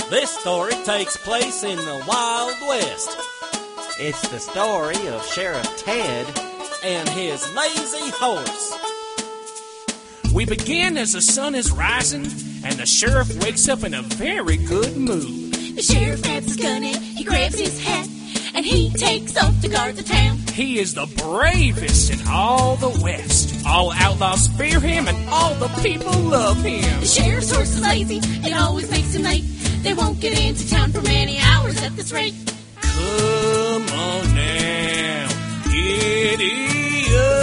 This story takes place in the Wild West. It's the story of Sheriff Ted and his lazy horse. We begin as the sun is rising, and the sheriff wakes up in a very good mood. The sheriff grabs his gun and he grabs his hat, and he takes off to guard the town. He is the bravest in all the West. All outlaws fear him, and all the people love him. The sheriff's horse is lazy, it always makes him late. They won't get into town for many hours at this rate. Come on now, giddy up.